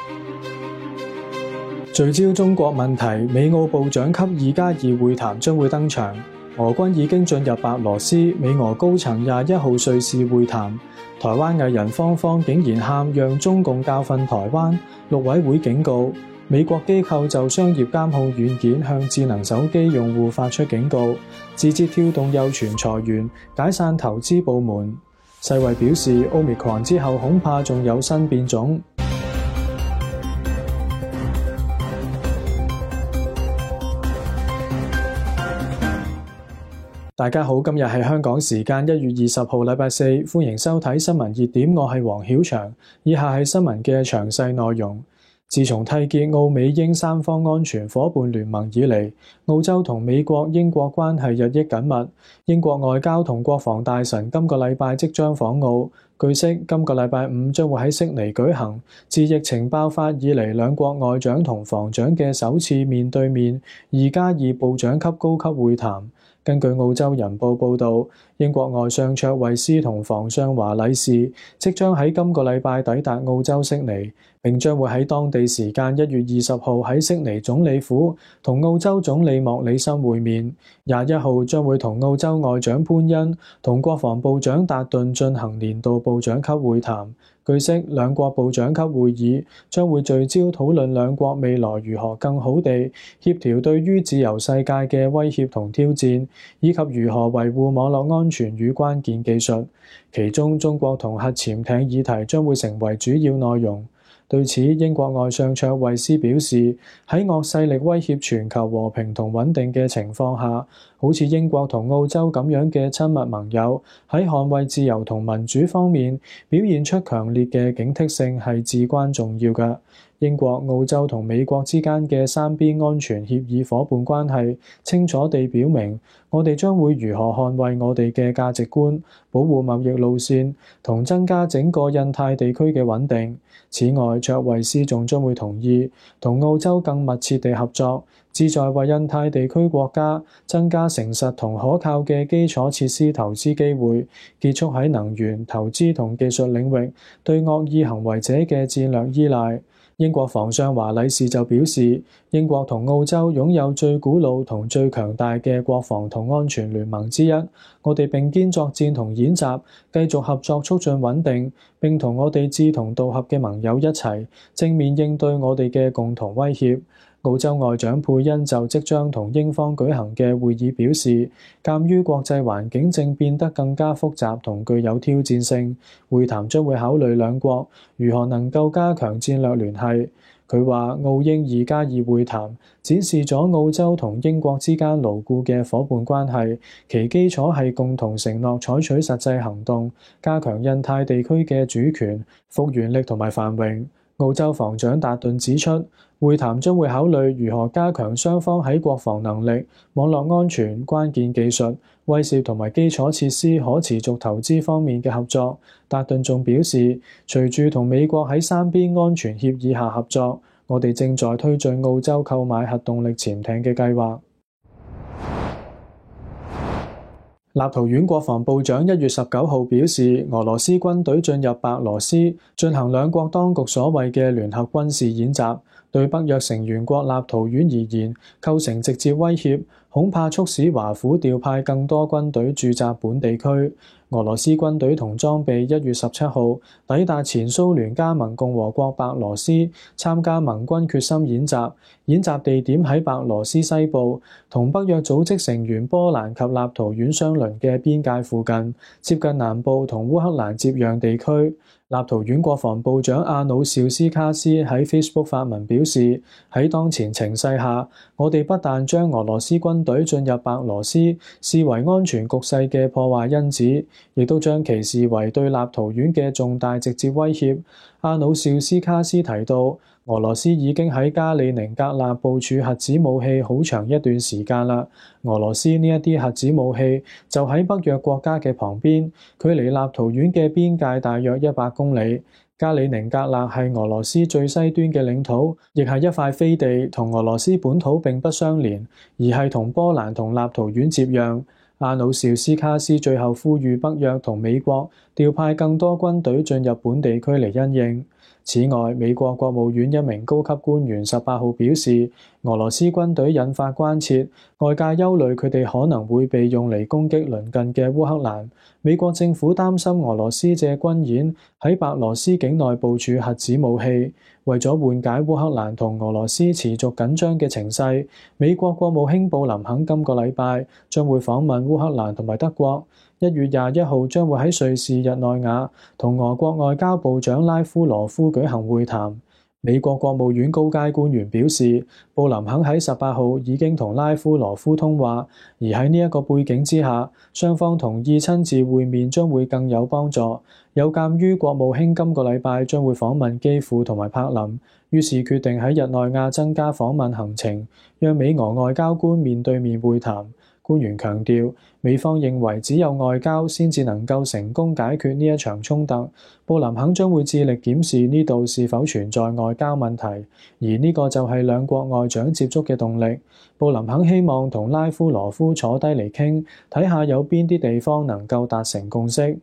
聚焦中國問題，美澳部長級2+2會談將會登場。俄軍已經進入白羅斯，美俄高層21號瑞士會談。台灣藝人芳芳竟然喊讓中共教訓台灣，陸委會警告。美國機構就商業監控軟件向智能手機用戶發出警告。字節跳動又傳裁員，解散投資部門。世衛表示 Omicron 之後恐怕仲有新變種。大家好，今日係香港時間1月20號禮拜四，歡迎收睇新聞熱點，我係黃曉翔。以下係新聞嘅詳細內容。自從締結澳美英三方安全夥伴聯盟以嚟，澳洲同美國、英國關係日益緊密。英國外交同國防大臣今個禮拜即將訪澳，據悉今個禮拜五將會喺悉尼舉行自疫情爆發以嚟兩國外長同防長嘅首次面對面2+2部長級高級會談。根據澳洲人報報導，英國外相卓慧思同防相華禮士即將喺今個禮拜抵達澳洲悉尼，並將會喺當地時間1月20號喺悉尼總理府同澳洲總理莫里森會面。21號將會同澳洲外長潘恩同國防部長達頓進行年度部長級會談。據悉，兩國部長級會議將會聚焦討論兩國未來如何更好地協調對於自由世界嘅威脅同挑戰，以及如何維護網絡安全與關鍵技術。其中，中國同核潛艇議題將會成為主要內容。對此，英國外相卓慧思表示，喺惡勢力威脅全球和平同穩定嘅情況下，好似英國同澳洲咁樣嘅親密盟友喺捍衛自由同民主方面表現出強烈嘅警惕性係至關重要嘅。英國、澳洲同美國之間嘅三邊安全協議夥伴關係清楚地表明，我哋將會如何捍衛我哋嘅價值觀，保護貿易路線，同增加整個印太地區嘅穩定。此外，卓慧思仲將會同意同澳洲更密切地合作，旨在為印太地區國家增加誠實同可靠嘅基礎設施投資機會，結束喺能源、投資同技術領域對惡意行為者嘅戰略依賴。英國防相華禮士就表示，英國同澳洲擁有最古老同最強大嘅國防同安全聯盟之一，我哋並肩作戰同演習，繼續合作促進穩定，並同我哋志同道合嘅盟友一齊正面應對我哋嘅共同威脅。澳洲外長佩恩就即將同英方舉行嘅會議表示，鑑於國際環境正變得更加複雜同具有挑戰性，會談將會考慮兩國如何能夠加強戰略聯繫。佢話澳英2+2會談展示咗澳洲同英國之間牢固嘅夥伴關係，其基礎係共同承諾採取實際行動，加強印太地區嘅主權、復原力同埋繁榮。澳洲防長達頓指出，會談將會考慮如何加強雙方喺國防能力、網絡安全、關鍵技術、威懾同埋基礎設施可持續投資方面嘅合作。達頓仲表示，隨住同美國喺三邊安全協議下合作，我哋正在推進澳洲購買核動力潛艇嘅計劃。立陶宛國防部長1月19號表示，俄羅斯軍隊進入白羅斯，進行兩國當局所謂嘅聯合軍事演習，對北約成員國立陶宛而言構成直接威脅，恐怕促使華府調派更多軍隊駐紮本地區。俄羅斯軍隊同裝備1月17號抵達前蘇聯加盟共和國白羅斯，參加盟軍決心演習。演習地點喺白羅斯西部，同北約組織成員波蘭及立陶宛相鄰嘅邊界附近，接近南部同烏克蘭接壤地區。立陶宛國防部長阿努紹斯卡斯喺 Facebook 發文表示，喺當前情勢下，我哋不但將俄羅斯軍隊進入白羅斯視為安全局勢嘅破壞因子，亦都將其視為對立陶宛嘅重大直接威脅。阿努紹斯卡斯提到，俄羅斯已經喺加里寧格勒部署核子武器好長一段時間啦。俄羅斯呢一啲核子武器就喺北約國家嘅旁邊，距離立陶宛嘅邊界大約100公里。加里寧格勒係俄羅斯最西端嘅領土，亦係一塊飛地，同俄羅斯本土並不相連，而係同波蘭同立陶宛接壤。阿努紹斯卡斯最後呼籲北約同美國調派更多軍隊進入本地區嚟因應。 此外，美國國務院一名高級官員18號表示，俄羅斯軍隊引發關切，外界憂慮佢哋可能會被用嚟攻擊鄰近嘅烏克蘭。美國政府擔心俄羅斯借軍演喺白羅斯境內部署核子武器。為咗緩解烏克蘭同俄羅斯持續緊張嘅情勢，美國國務卿布林肯今個禮拜將會訪問烏克蘭同埋德國。1月21號將會喺瑞士日內瓦同俄國外交部長拉夫羅夫舉行會談。美國國務院高階官員表示，布林肯喺18號已經同拉夫羅夫通話，而喺呢一個背景之下，雙方同意親自會面將會更有幫助。有鑑於國務卿今個禮拜將會訪問基輔同埋柏林，於是決定喺日內瓦增加訪問行程，讓美俄外交官面對面會談。官員強調，美方認為只有外交先至能夠成功解決呢一場衝突。布林肯將會致力檢視呢度是否存在外交問題，而呢個就係兩國外長接觸嘅動力。布林肯希望同拉夫羅夫坐低嚟傾，睇下有邊啲地方能夠達成共識。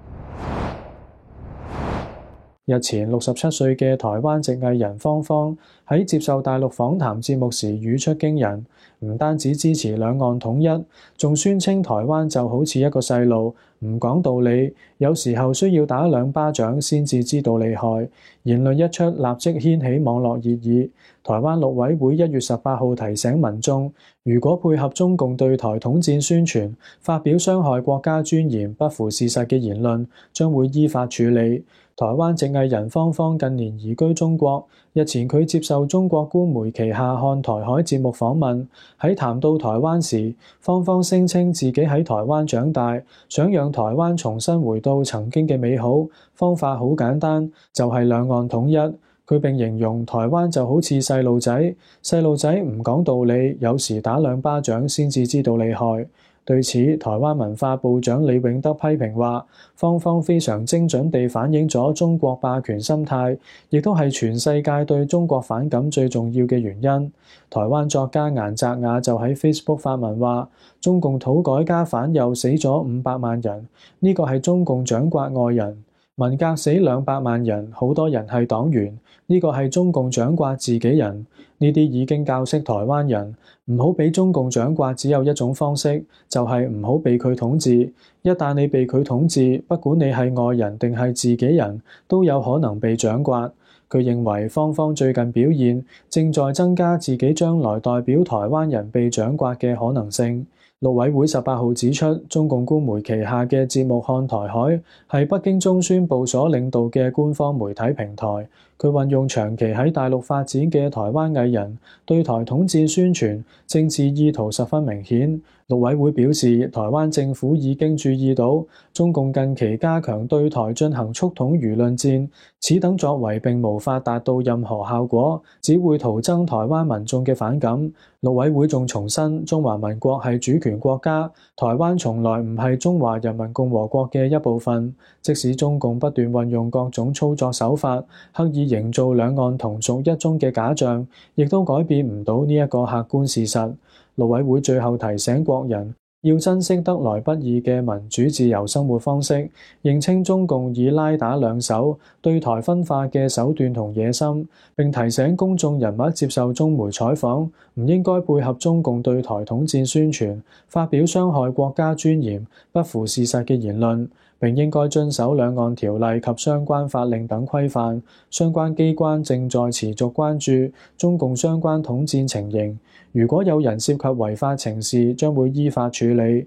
日前67歲嘅台灣籍藝人芳芳喺接受大陸訪談節目時語出驚人，唔單止支持兩岸統一，仲宣稱台灣就好似一個細路，唔講道理，有時候需要打2巴掌先至知道厲害。言論一出，立即掀起網絡熱議。台灣陸委會1月18號提醒民眾，如果配合中共對台統戰宣傳，發表傷害國家尊嚴、不符事實嘅言論，將會依法處理。台灣籍藝人芳芳近年移居中國，日前佢接受中國官媒旗下看台海節目訪問，喺談到台灣時，芳芳聲稱自己喺台灣長大，想讓台灣重新回到曾經嘅美好，方法好簡單，就係兩岸統一。佢並形容台灣就好似細路仔唔講道理，有時打2巴掌先至知道厲害。對此，台灣文化部長李永得批評話，芳芳非常精準地反映咗中國霸權心態，亦都係全世界對中國反感最重要嘅原因。台灣作家顏澤雅就喺 Facebook 發文話，中共土改加反右死咗500萬人，呢個係中共蔣刮愛人。文革死200萬人，好多人係黨員，呢個係中共蔣刮自己人。呢啲已經教識台灣人，唔好俾中共蔣刮，只有一種方式，就係唔好被佢統治。一旦你被佢統治，不管你係外人定係自己人，都有可能被蔣刮。佢認為芳芳最近表現正在增加自己將來代表台灣人被蔣刮嘅可能性。陸委會18號指出，中共官媒旗下嘅節目看台海係北京中宣部所領導嘅官方媒體平台。佢運用長期喺大陸發展嘅台灣藝人對台統戰宣傳，政治意圖十分明顯。陸委會表示，台灣政府已經注意到中共近期加強對台進行促統輿論戰，此等作為並無法達到任何效果，只會徒增台灣民眾嘅反感。陸委會仲重申，中華民國係主權國家，台灣從來唔係中華人民共和國嘅一部分。即使中共不斷運用各種操作手法，刻意營造兩岸同屬一中嘅假象，亦都改變唔到呢一個客觀事實。陸委會最後提醒國人，要珍惜得來不易嘅民主自由生活方式，認清中共以拉打兩手對台分化嘅手段同野心，並提醒公眾人物接受中媒採訪，唔應該配合中共對台統戰宣傳，發表傷害國家尊嚴、不符事實嘅言論，並應該遵守兩岸條例及相關法令等規範。相關機關正在持續關注中共相關統戰情形，如果有人涉及違法情事，將會依法處理。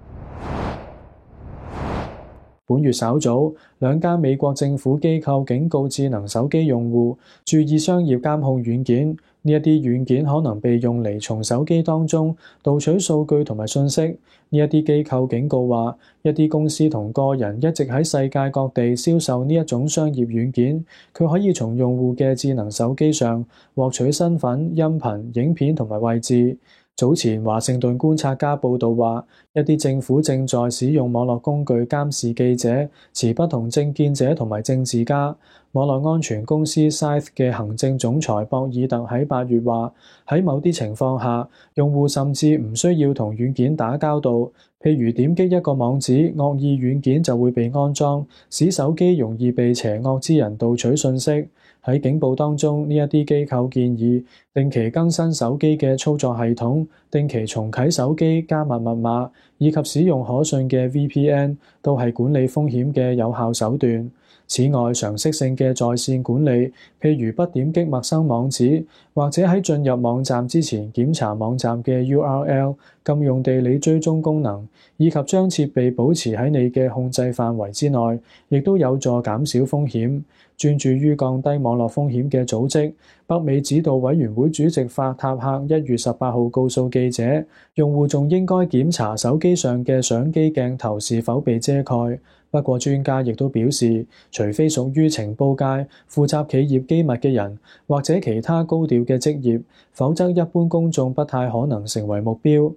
本月稍早，2間美國政府機構警告智能手機用戶注意商業監控軟件，呢一啲軟件可能被用嚟從手機當中盜取數據同埋信息。呢一啲機構警告話，一啲公司同個人一直喺世界各地銷售呢一種商業軟件，佢可以從用戶嘅智能手機上獲取身份、音頻、影片同埋位置。早前華盛頓觀察家報道話，一啲政府正在使用網絡工具監視記者、持不同政見者同埋政治家。網絡安全公司 Scythe 嘅行政總裁博爾特喺8月話，喺某啲情況下，用戶甚至唔需要同軟件打交道，譬如點擊一個網址，惡意軟件就會被安裝，使手機容易被邪惡之人盜取信息。 喺警報當中，呢一啲機構建議定期更新手機嘅操作系統，定期重啟手機加密密碼，以及使用可信嘅 VPN，都係管理風險嘅有效手段。此外，常識性嘅在線管理，譬如不點擊陌生網址，或者喺進入網站之前檢查網站嘅 URL，禁用地理追蹤功能，以及將設備保持喺你嘅控制範圍之內，亦都有助減少風險。專注於降低網絡風險嘅組織北美指導委員會主席法塔克1月18號告訴記者，用戶仲應該檢查手機上嘅相機鏡頭是否被遮蓋。不過專家亦都表示，除非屬於情報界負責企業機密嘅人，或者其他高調嘅職業，否則一般公眾不太可能成為目標。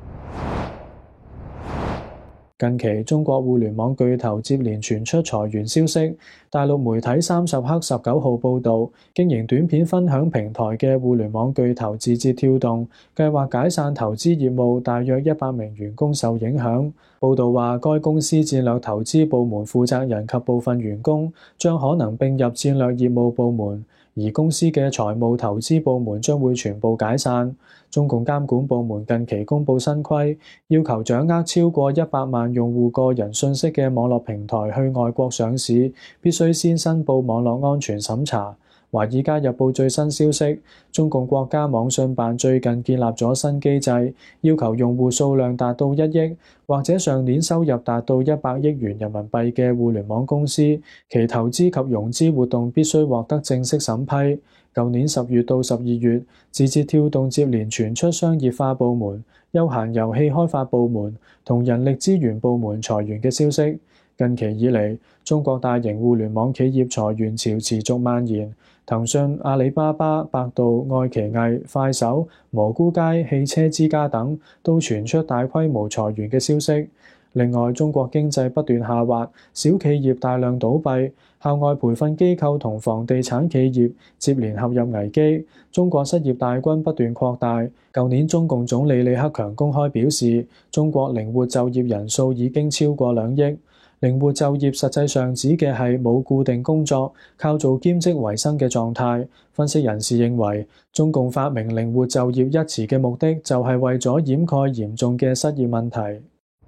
近期，中國互聯網巨頭接連傳出裁員消息。大陸媒體30氪19號報導，經營短片分享平台嘅互聯網巨頭字節跳動計劃解散投資業務，大約100名員工受影響。報導話，該公司戰略投資部門負責人及部分員工將可能並入戰略業務部門，而公司嘅財務投資部門將會全部解散。中共監管部門近期公布新規，要求掌握超過100萬用戶個人信息嘅網絡平台去外國上市，必須先申報網絡安全審查。華爾街日報最新消息，中共國家網信辦最近建立咗新機制，要求用戶數量達到1億，或者上年收入達到100億元人民幣嘅互聯網公司，其投資及融資活動必須獲得正式審批。舊年10月到12月，字節跳動接連傳出商業化部門、休閒遊戲開發部門同人力資源部門裁員嘅消息。近期以嚟，中國大型互聯網企業裁員潮持續蔓延，騰訊、阿里巴巴、百度、愛奇藝、快手、蘑菇街、汽車之家等都傳出大規模裁員嘅消息。另外，中國經濟不斷下滑，小企業大量倒閉，校外培訓機構同房地產企業接連陷入危機，中國失業大軍不斷擴大。舊年中共總理李克強公開表示，中國靈活就業人數已經超過2億。靈活就業實際上指嘅係冇固定工作，靠做兼職為生嘅狀態。分析人士認為，中共發明靈活就業一詞嘅目的就係為咗掩蓋嚴重嘅失業問題。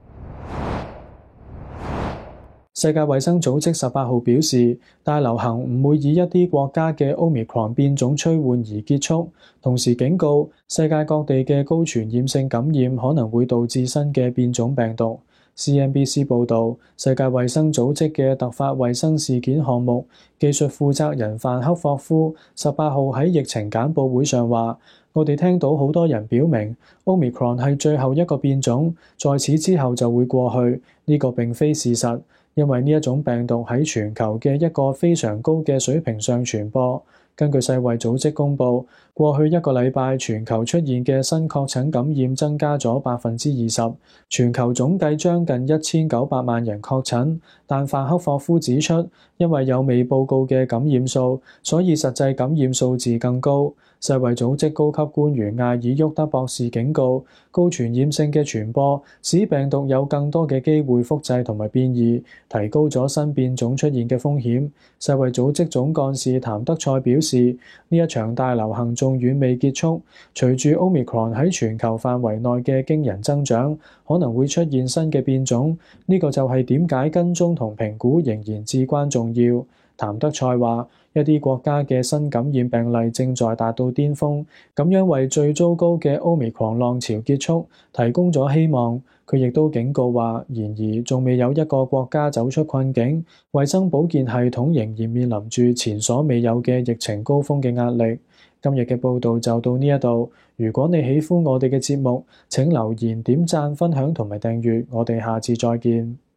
世界衛生組織18號表示，大流行唔會以一啲國家嘅 Omicron 變種趨緩而結束，同時警告世界各地嘅高傳染性感染可能會導致新嘅變種病毒。CNBC 報導，世界衛生組織嘅突發衛生事件項目技術負責人范克霍夫18號喺疫情簡報會上話：我哋聽到好多人表明 Omicron 係最後一個變種，在此之後就會過去。呢個並非事實，因為呢一種病毒喺全球嘅一個非常高嘅水平上傳播。根據世衛組織公佈，過去一個禮拜全球出現嘅新確診感染增加咗20%，全球總計將近1900萬人確診。但范克霍夫指出，因為有未報告嘅感染數，所以實際感染數字更高。世衛組織高級官員艾爾沃德博士警告，高傳染性嘅傳播使病毒有更多嘅機會複製同埋變異，提高咗新變種出現嘅風險。世衛組織總幹事譚德塞表示，呢一場大流行仲遠未結束，隨住 Omicron 喺全球範圍內嘅驚人增長，可能會出現新嘅變種。呢個就係點解跟蹤同評估仍然至關重要。譚德塞話，一啲國家嘅新感染病例正在達到巔峰，咁樣為最糟糕嘅 Omicron 浪潮結束提供咗希望。佢亦都警告話，然而仲未有一個國家走出困境，衛生保健系統仍然面臨住前所未有嘅疫情高峰嘅壓力。今日嘅報導就到呢一度。如果你喜歡我哋嘅節目，請留言、點讚、分享同埋訂閱。我哋下次再見。